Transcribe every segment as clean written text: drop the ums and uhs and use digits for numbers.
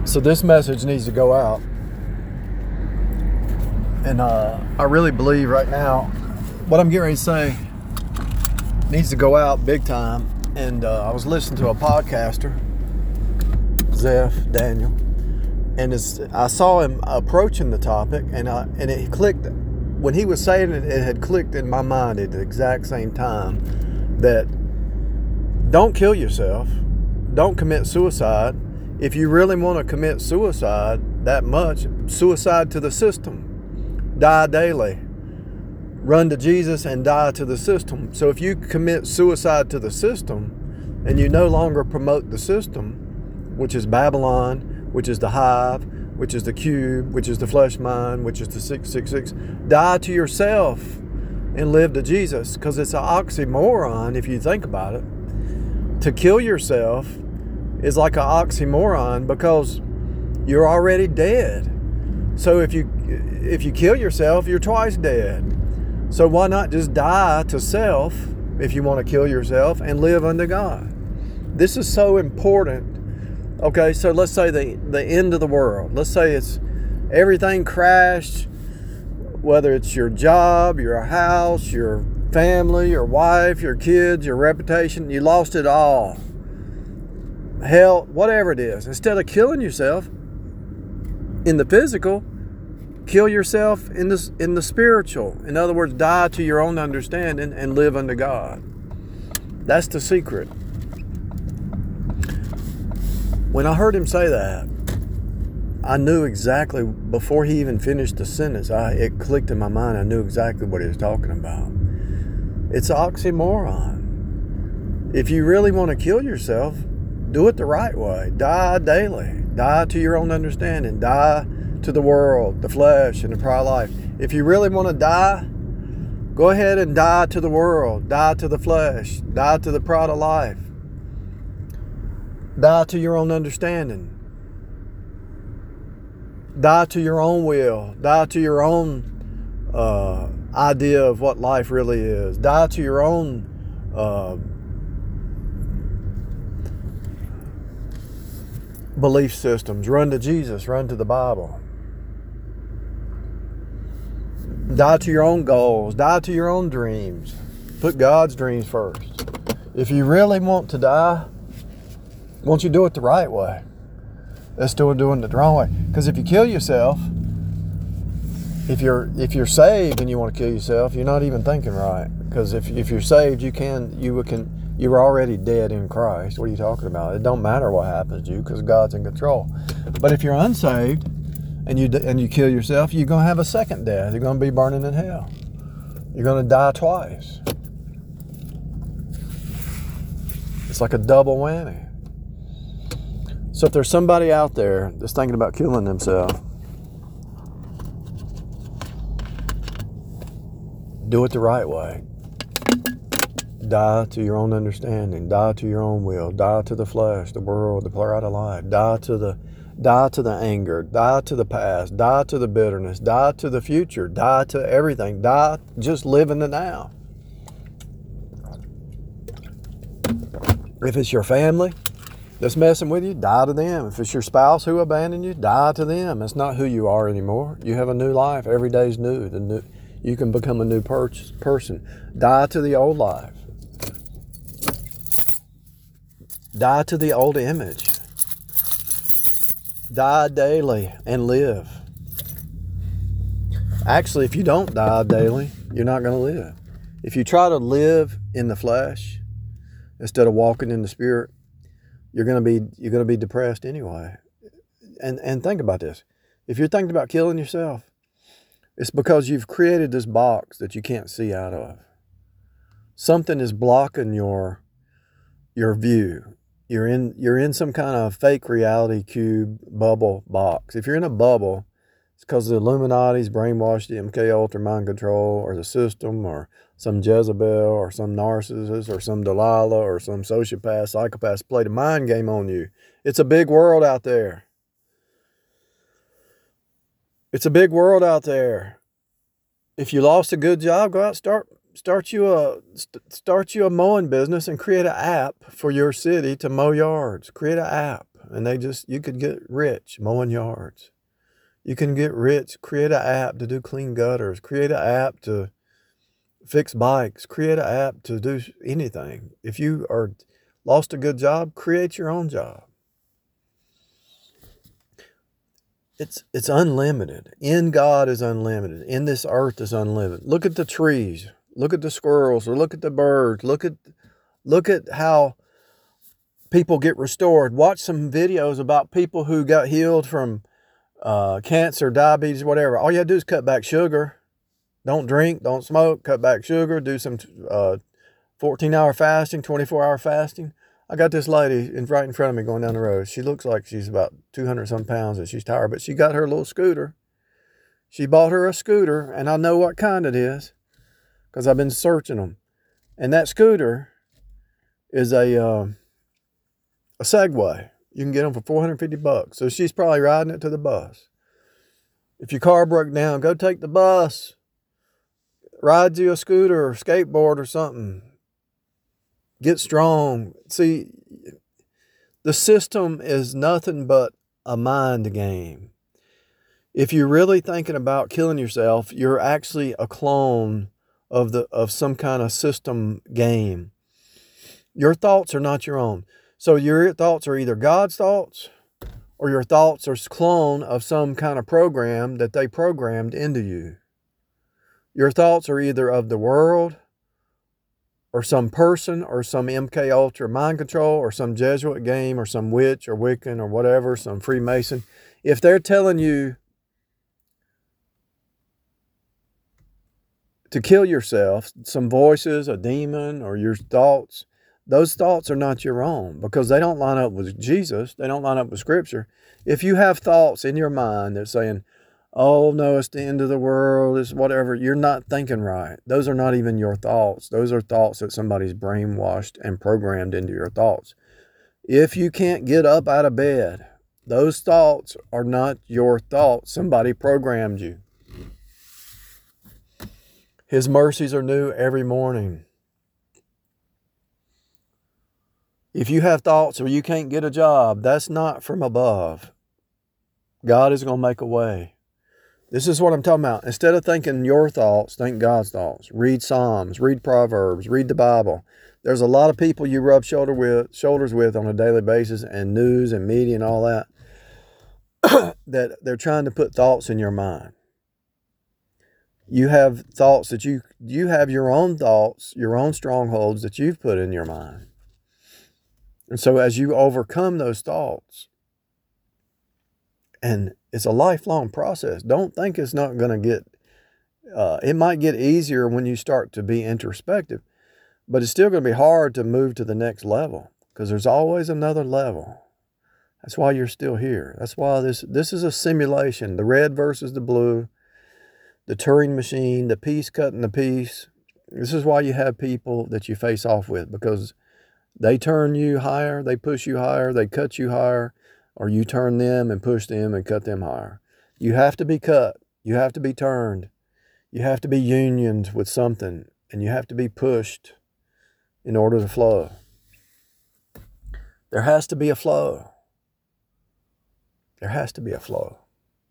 So this message needs to go out. And I really believe right now what I'm getting ready to say needs to go out big time. And I was listening to a podcaster, Zeph Daniel, and I saw him approaching the topic, and it clicked. When he was saying it, it had clicked in my mind at the exact same time that don't kill yourself, don't commit suicide. If you really want to commit suicide that much, suicide to the system. Die daily. Run to Jesus and die to the system. So if you commit suicide to the system and you no longer promote the system, which is Babylon, which is the hive, which is the cube, which is the flesh mind, which is the 666, die to yourself and live to Jesus, because it's an oxymoron if you think about it. To kill yourself is like an oxymoron because you're already dead. So if you kill yourself, you're twice dead. So why not just die to self if you want to kill yourself and live unto God? This is so important. Okay, so let's say the end of the world. Let's say it's everything crashed, whether it's your job, your house, your family, your wife, your kids, your reputation, you lost it all. Hell, whatever it is. Instead of killing yourself in the physical, kill yourself in the spiritual. In other words, die to your own understanding and live unto God. That's the secret. When I heard him say that, I knew exactly, before he even finished the sentence, it clicked in my mind. I knew exactly what he was talking about. It's oxymoron. If you really want to kill yourself, do it the right way. Die daily. Die to your own understanding. Die to the world, the flesh, and the pride of life. If you really want to die, go ahead and die to the world. Die to the flesh. Die to the pride of life. Die to your own understanding. Die to your own will. Die to your own idea of what life really is. Die to your own belief systems. Run to Jesus. Run to the Bible. Die to your own goals. Die to your own dreams. Put God's dreams first. If you really want to die, won't you do it the right way? That's still doing it the wrong way. Because if you kill yourself, if you're saved and you want to kill yourself, you're not even thinking right. Because if you're saved, you're already dead in Christ. What are you talking about? It don't matter what happens to you because God's in control. But if you're unsaved and you kill yourself, you're going to have a second death. You're going to be burning in hell. You're going to die twice. It's like a double whammy. So if there's somebody out there that's thinking about killing themselves, do it the right way. Die to your own understanding. Die to your own will. Die to the flesh, the world, the pride of life. Die to the anger. Die to the past. Die to the bitterness. Die to the future. Die to everything. Die, just live in the now. If it's your family that's messing with you, die to them. If it's your spouse who abandoned you, die to them. It's not who you are anymore. You have a new life. Every day's new. You can become a new person. Die to the old life. Die to the old image. Die daily and live. Actually, if you don't die daily, you're not going to live. If you try to live in the flesh instead of walking in the spirit, you're going to be depressed anyway. And think about this. If you're thinking about killing yourself, it's because you've created this box that you can't see out of. Something is blocking your view. You're in some kind of fake reality cube bubble box. If you're in a bubble, it's because the Illuminati's brainwashed you, MK Ultra mind control, or the system, or some Jezebel, or some narcissist, or some Delilah, or some sociopath, psychopath played a mind game on you. It's a big world out there. It's a big world out there. If you lost a good job, go out and start you a mowing business and create an app for your city to mow yards. Create an app and you could get rich mowing yards. You can get rich, create an app to do clean gutters, create an app to fix bikes, create an app to do anything. If you are lost a good job, create your own job. It's unlimited. In God is unlimited. In this earth is unlimited. Look at the trees. Look at the squirrels, or look at the birds. Look at how people get restored. Watch some videos about people who got healed from cancer, diabetes, whatever. All you have to do is cut back sugar. Don't drink, don't smoke, cut back sugar, do some 14-hour fasting, 24-hour fasting. I got this lady right in front of me going down the road. She looks like she's about 200-some pounds and she's tired, but she got her little scooter. She bought her a scooter, and I know what kind it is because I've been searching them. And that scooter is a Segway. You can get them for $450. So she's probably riding it to the bus. If your car broke down, go take the bus. Ride you a scooter or skateboard or something. Get strong. See, the system is nothing but a mind game. If you're really thinking about killing yourself, you're actually a clone of some kind of system game. Your thoughts are not your own. So your thoughts are either God's thoughts, or your thoughts are a clone of some kind of program that they programmed into you. Your thoughts are either of the world, or some person, or some MK Ultra mind control, or some Jesuit game, or some witch, or Wiccan, or whatever, some Freemason. If they're telling you to kill yourself, some voices, a demon, or your thoughts, those thoughts are not your own because they don't line up with Jesus. They don't line up with Scripture. If you have thoughts in your mind that are saying, oh, no, it's the end of the world, it's whatever, you're not thinking right. Those are not even your thoughts. Those are thoughts that somebody's brainwashed and programmed into your thoughts. If you can't get up out of bed, those thoughts are not your thoughts. Somebody programmed you. His mercies are new every morning. If you have thoughts or you can't get a job, that's not from above. God is going to make a way. This is what I'm talking about. Instead of thinking your thoughts, think God's thoughts. Read Psalms, read Proverbs, read the Bible. There's a lot of people you rub shoulders with on a daily basis, and news and media and all that, that they're trying to put thoughts in your mind. You have thoughts that you have your own thoughts, your own strongholds that you've put in your mind. And so as you overcome those thoughts, and it's a lifelong process. Don't think it's not going to get, it might get easier when you start to be introspective, but it's still going to be hard to move to the next level because there's always another level. That's why you're still here. That's why this is a simulation. The red versus the blue, the Turing machine, the piece cutting the piece. This is why you have people that you face off with, because they turn you higher, they push you higher, they cut you higher, or you turn them and push them and cut them higher. You have to be cut. You have to be turned. You have to be unioned with something, and you have to be pushed in order to flow. There has to be a flow. There has to be a flow.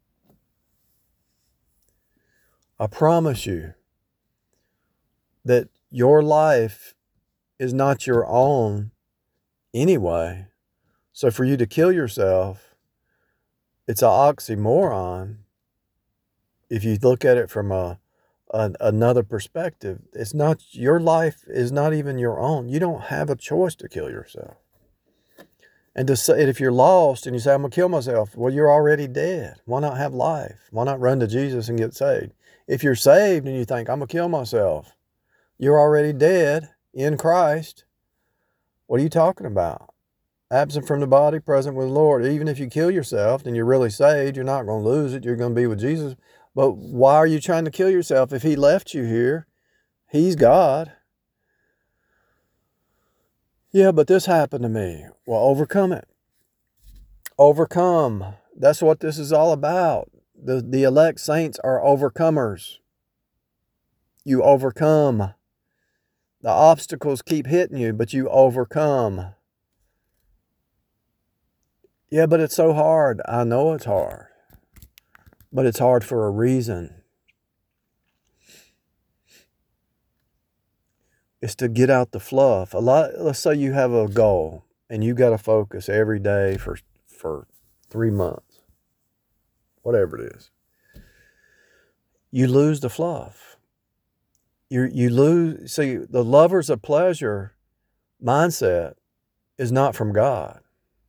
I promise you that your life is not your own anyway. So for you to kill yourself, it's an oxymoron. If you look at it from another perspective, it's not, your life is not even your own. You don't have a choice to kill yourself. And to say, if you're lost and you say, I'm going to kill myself, well, you're already dead. Why not have life? Why not run to Jesus and get saved? If you're saved and you think, I'm going to kill myself, you're already dead in Christ. What are you talking about? Absent from the body, present with the Lord. Even if you kill yourself and you're really saved, you're not going to lose it. You're going to be with Jesus. But why are you trying to kill yourself if He left you here? He's God. Yeah, but this happened to me. Well, overcome it. Overcome. That's what this is all about. The elect saints are overcomers. You overcome. The obstacles keep hitting you, but you overcome. Yeah, but it's so hard. I know it's hard. But it's hard for a reason. It's to get out the fluff. Let's say you have a goal and you got to focus every day for 3 months. Whatever it is. You lose the fluff. You lose, see, the lovers of pleasure mindset is not from God.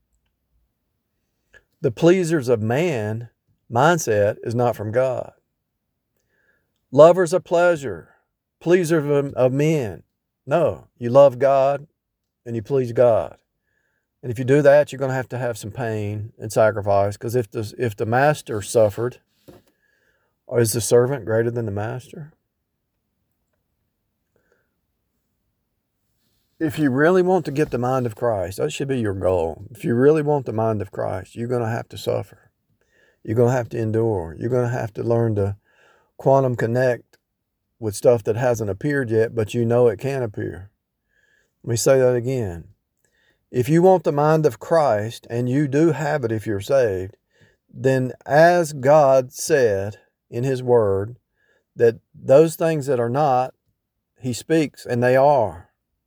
The pleasers of man mindset is not from God. Lovers of pleasure, pleasers of men. No, you love God and you please God. And if you do that, you're going to have some pain and sacrifice, because if the master suffered, or is the servant greater than the master? If you really want to get the mind of Christ, that should be your goal. If you really want the mind of Christ, you're going to have to suffer. You're going to have to endure. You're going to have to learn to quantum connect with stuff that hasn't appeared yet, but you know it can appear. Let me say that again. If you want the mind of Christ, and you do have it if you're saved, then as God said in His Word, that those things that are not, He speaks, and they are.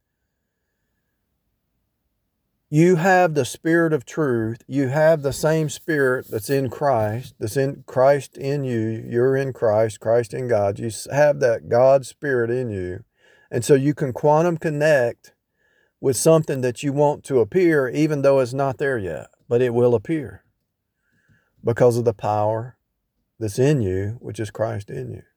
You have the Spirit of truth. You have the same Spirit that's in Christ, that's in Christ in you. You're in Christ, Christ in God. You have that God Spirit in you. And so you can quantum connect with something that you want to appear, even though it's not there yet. But it will appear because of the power that's in you, which is Christ in you.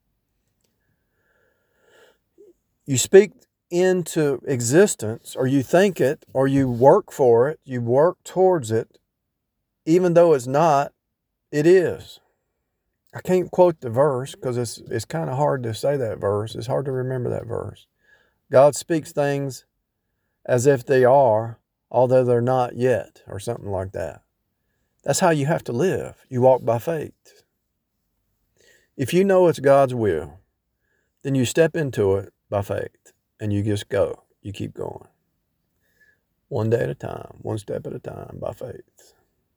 You speak into existence, or you think it, or you work for it, you work towards it, even though it's not, it is. I can't quote the verse because it's kind of hard to say that verse. It's hard to remember that verse. God speaks things as if they are, although they're not yet, or something like that. That's how you have to live. You walk by faith. If you know it's God's will, then you step into it by faith. And you just go. You keep going. One day at a time. One step at a time by faith.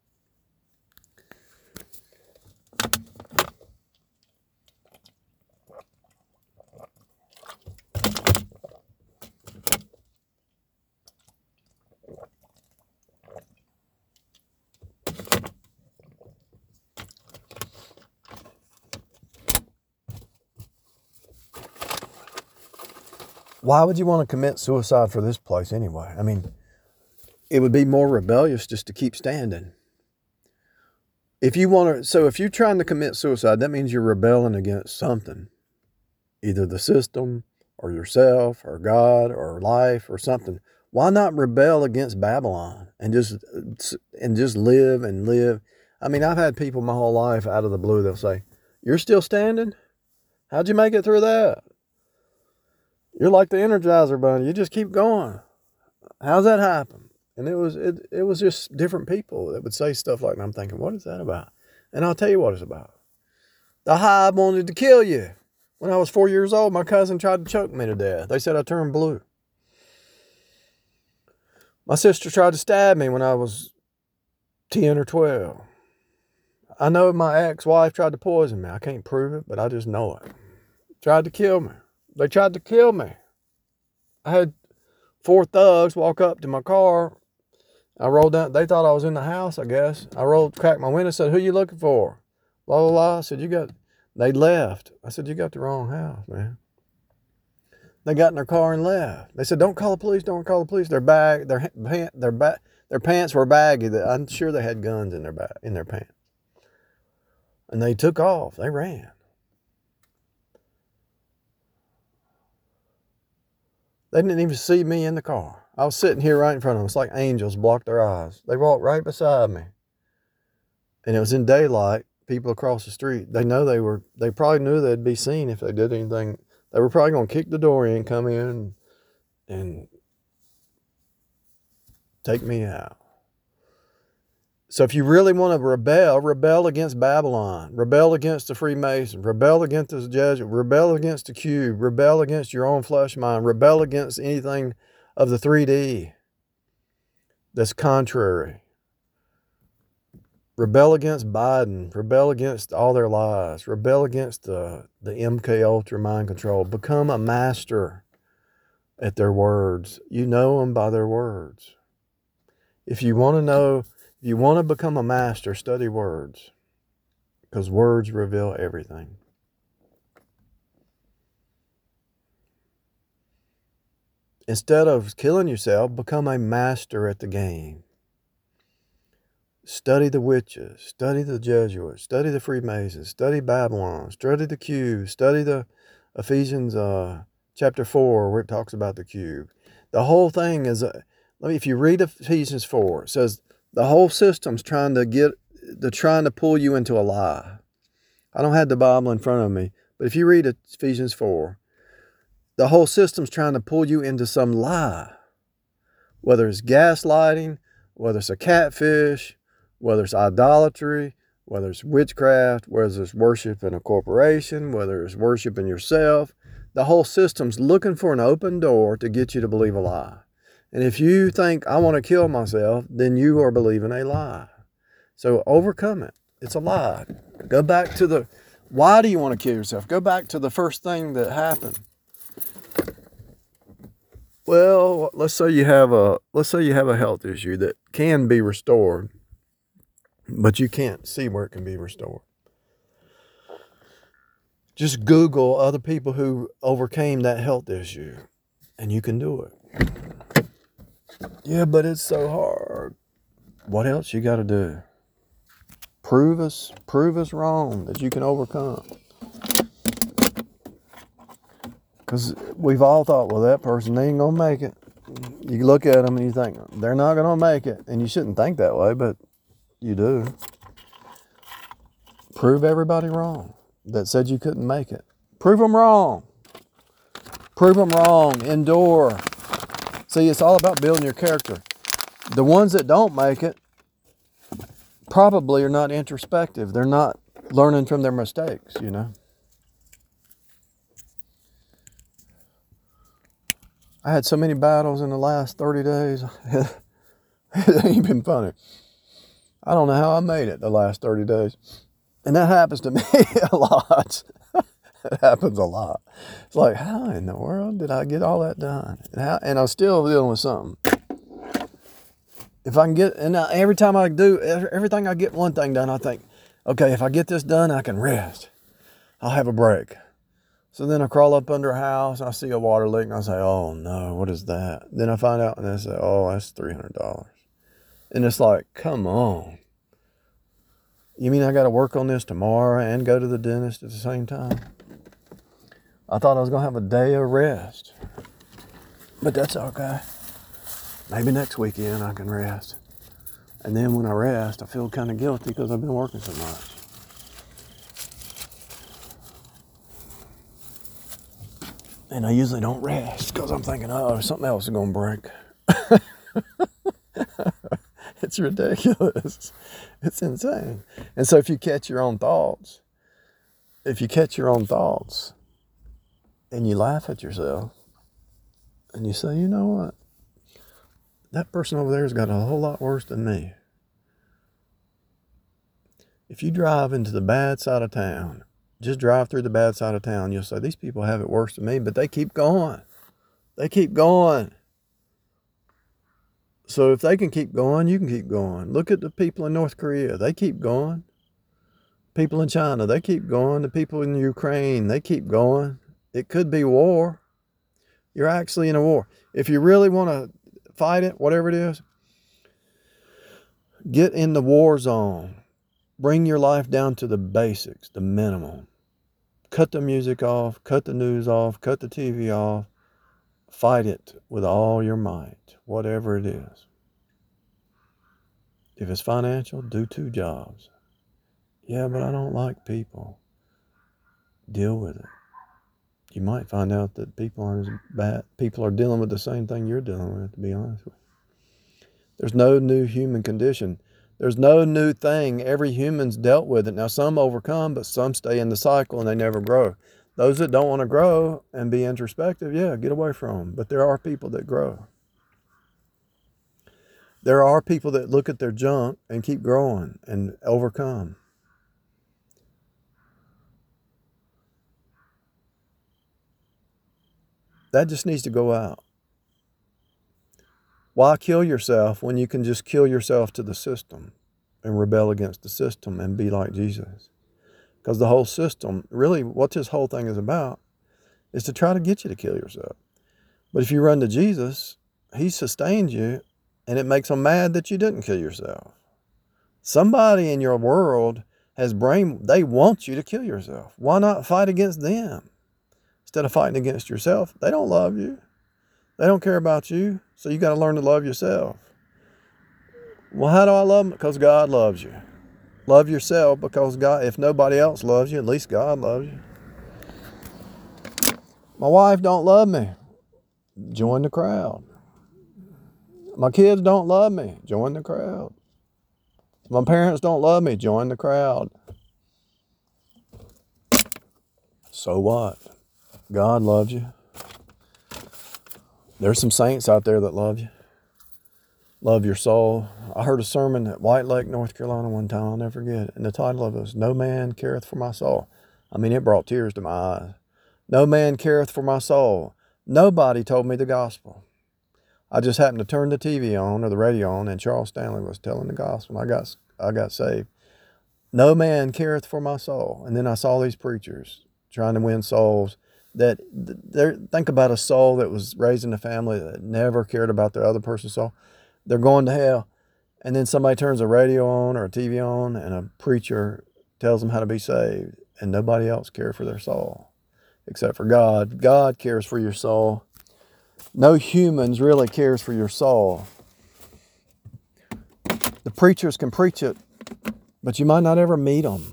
Why would you want to commit suicide for this place anyway? I mean, it would be more rebellious just to keep standing. If you're trying to commit suicide, that means you're rebelling against something. Either the system, or yourself, or God, or life, or something. Why not rebel against Babylon and just live and live? I mean, I've had people my whole life out of the blue, they'll say, "You're still standing? How'd you make it through that? You're like the Energizer Bunny. You just keep going. How's that happen?" And it was just different people that would say stuff like that. I'm thinking, what is that about? And I'll tell you what it's about. The hive wanted to kill you. When I was 4 years old, my cousin tried to choke me to death. They said I turned blue. My sister tried to stab me when I was 10 or 12. I know my ex-wife tried to poison me. I can't prove it, but I just know it. Tried to kill me. They tried to kill me. I had 4 thugs walk up to my car. I rolled down. They thought I was in the house, I guess. Cracked my window, said, "Who you looking for?" Blah, blah, blah. I said, they left. I said, "You got the wrong house, man." They got in their car and left. They said, "Don't call the police, don't call the police." Their pants were baggy. I'm sure they had guns in their pants. And they took off. They ran. They didn't even see me in the car. I was sitting here right in front of them. It's like angels blocked their eyes. They walked right beside me. And it was in daylight. People across the street, they probably knew they'd be seen if they did anything. They were probably going to kick the door in, come in, and take me out. So if you really want to rebel against Babylon, rebel against the Freemasons, rebel against the Jesuits, rebel against the Cube, rebel against your own flesh mind, rebel against anything of the 3D that's contrary. Rebel against Biden. Rebel against all their lies. Rebel against the MK Ultra mind control. Become a master at their words. You know them by their words. If you want to become a master, study words. Because words reveal everything. Instead of killing yourself, become a master at the game. Study the witches, study the Jesuits, study the Freemasons, study Babylon, study the cube, study the Ephesians chapter 4 where it talks about the cube. The whole thing is, if you read Ephesians 4, it says the whole system's trying to pull you into a lie. I don't have the Bible in front of me, but if you read Ephesians 4, the whole system's trying to pull you into some lie. Whether it's gaslighting, whether it's a catfish, whether it's idolatry, whether it's witchcraft, whether it's worship in a corporation, whether it's worship in yourself, the whole system's looking for an open door to get you to believe a lie. And if you think, I want to kill myself, then you are believing a lie. So overcome it. It's a lie. Go back to why do you want to kill yourself? Go back to the first thing that happened. Well, let's say you have a health issue that can be restored, but you can't see where it can be restored. Just Google other people who overcame that health issue, and you can do it. Yeah, but it's so hard. What else you got to do? Prove us wrong that you can overcome. Because we've all thought, well, that person, they ain't going to make it. You look at them and you think, they're not going to make it. And you shouldn't think that way, but you do. Prove everybody wrong that said you couldn't make it. Prove them wrong. Prove them wrong. Endure. See, it's all about building your character. The ones that don't make it probably are not introspective. They're not learning from their mistakes, you know. I had so many battles in the last 30 days. It ain't been funny. I don't know how I made it the last 30 days. And that happens to me a lot. It happens a lot. It's like, how in the world did I get all that done? And I'm still dealing with something. If I can get, and every time I do, everything I get one thing done, I think, okay, if I get this done, I can rest. I'll have a break. So then I crawl up under a house, and I see a water leak, and I say, oh no, what is that? Then I find out, and I say, oh, that's $300. And it's like, come on. You mean I got to work on this tomorrow and go to the dentist at the same time? I thought I was going to have a day of rest. But that's okay. Maybe next weekend I can rest. And then when I rest, I feel kind of guilty because I've been working so much. And I usually don't rest because I'm thinking, oh, something else is going to break. It's ridiculous. It's insane. And so if you catch your own thoughts, and you laugh at yourself, and you say, you know what? That person over there has got a whole lot worse than me. If you drive into the bad side of town, just drive through the bad side of town, you'll say, these people have it worse than me, but they keep going. They keep going. So if they can keep going, you can keep going. Look at the people in North Korea. They keep going. People in China, they keep going. The people in Ukraine, they keep going. It could be war. You're actually in a war. If you really want to fight it, whatever it is, get in the war zone. Bring your life down to the basics, the minimum. Cut the music off, cut the news off, cut the TV off. Fight it with all your might, whatever it is. If it's financial, do 2 jobs. Yeah, but I don't like people. Deal with it. You might find out that people aren't as bad. People are dealing with the same thing you're dealing with, to be honest with you. There's no new human condition. There's no new thing. Every human's dealt with it. Now, some overcome, but some stay in the cycle and they never grow. Those that don't want to grow and be introspective, yeah, get away from them. But there are people that grow. There are people that look at their junk and keep growing and overcome. That just needs to go out. Why kill yourself when you can just kill yourself to the system and rebel against the system and be like Jesus? Because the whole system, really what this whole thing is about, is to try to get you to kill yourself. But if you run to Jesus, he sustains you, and it makes them mad that you didn't kill yourself. Somebody in your world they want you to kill yourself. Why not fight against them? Instead of fighting against yourself, they don't love you. They don't care about you, so you got to learn to love yourself. Well, how do I love them? Because God loves you. Love yourself because God, if nobody else loves you, at least God loves you. My wife don't love me. Join the crowd. My kids don't love me. Join the crowd. My parents don't love me. Join the crowd. So what? God loves you. There's some saints out there that love you. Love your soul. I heard a sermon at White Lake, North Carolina one time. I'll never forget it. And the title of it was, No Man Careth for My Soul. I mean, it brought tears to my eyes. No man careth for my soul. Nobody told me the gospel. I just happened to turn the TV on or the radio on, and Charles Stanley was telling the gospel. I got saved. No man careth for my soul. And then I saw these preachers trying to win souls. Think about a soul that was raised in a family that never cared about the other person's soul. They're going to hell. And then somebody turns a radio on or a TV on, and a preacher tells them how to be saved, and nobody else cares for their soul except for God. God cares for your soul. No humans really cares for your soul. The preachers can preach it, but you might not ever meet them.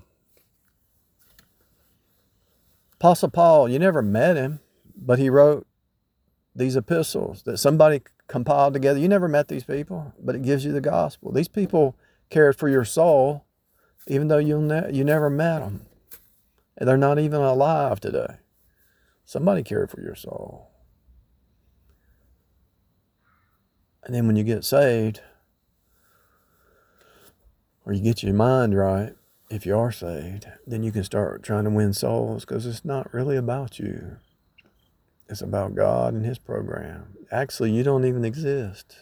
Apostle Paul, you never met him, but he wrote these epistles that somebody compiled together. You never met these people, but it gives you the gospel. These people cared for your soul, even though you never met them. And they're not even alive today. Somebody cared for your soul. And then when you get saved, or you get your mind right, if you are saved, then you can start trying to win souls, because it's not really about you. It's about God and his program. Actually, you don't even exist.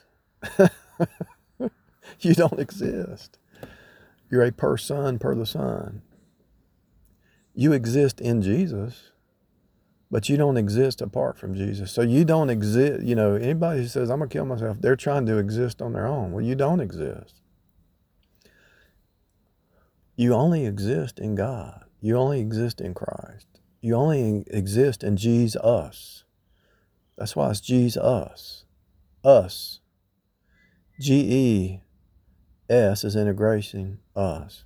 You don't exist. You're a per son, per the Son. You exist in Jesus, but you don't exist apart from Jesus. So you don't exist, anybody who says, I'm going to kill myself, they're trying to exist on their own. Well, you don't exist. You only exist in God. You only exist in Christ. You only exist in Jesus. That's why it's Jesus. Us. G-E-S is integrating us.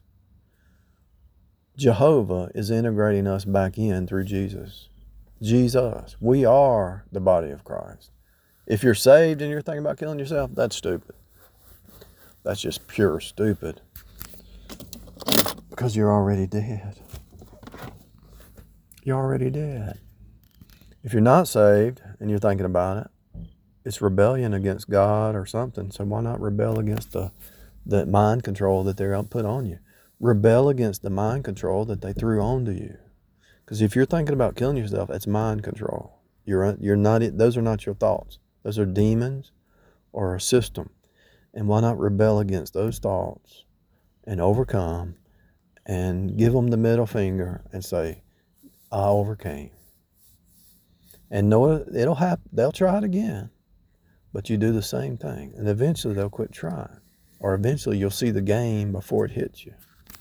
Jehovah is integrating us back in through Jesus. Jesus. We are the body of Christ. If you're saved and you're thinking about killing yourself, that's stupid. That's just pure stupid. Because you're already dead. You're already dead. If you're not saved and you're thinking about it, it's rebellion against God or something. So why not rebel against the mind control that they're put on you? Rebel against the mind control that they threw onto you. Because if you're thinking about killing yourself, it's mind control. You're not. Those are not your thoughts. Those are demons or a system. And why not rebel against those thoughts and overcome and give them the middle finger and say, I overcame. And know it'll happen. They'll try it again. But you do the same thing. And eventually they'll quit trying. Or eventually you'll see the game before it hits you.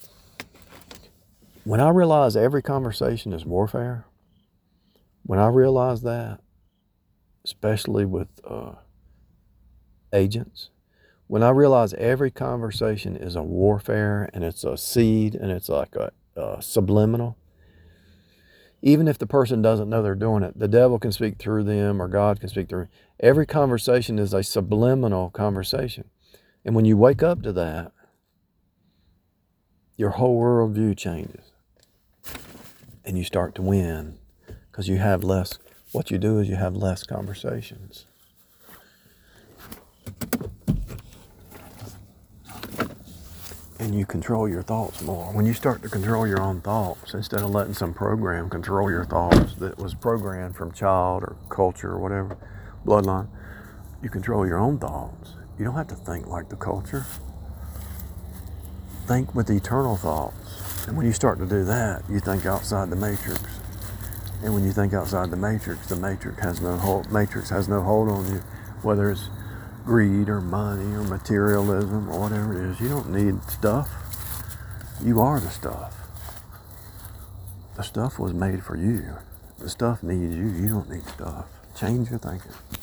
When I realize every conversation is warfare, when I realize that, especially with agents, when I realize every conversation is a warfare and it's a seed and it's like a subliminal, even if the person doesn't know they're doing it, the devil can speak through them or God can speak through them. Every conversation is a subliminal conversation. And when you wake up to that, your whole worldview changes. And you start to win because you have less. What you do is you have less conversations. and you control your thoughts more. When you start to control your own thoughts, instead of letting some program control your thoughts that was programmed from child or culture or whatever, bloodline, you control your own thoughts. You don't have to think like the culture. Think with eternal thoughts. And when you start to do that, you think outside the matrix. And when you think outside the matrix has no hold on you, whether it's greed or money or materialism or whatever it is. You don't need stuff. You are the stuff. The stuff was made for you. The stuff needs you. You don't need stuff. Change your thinking.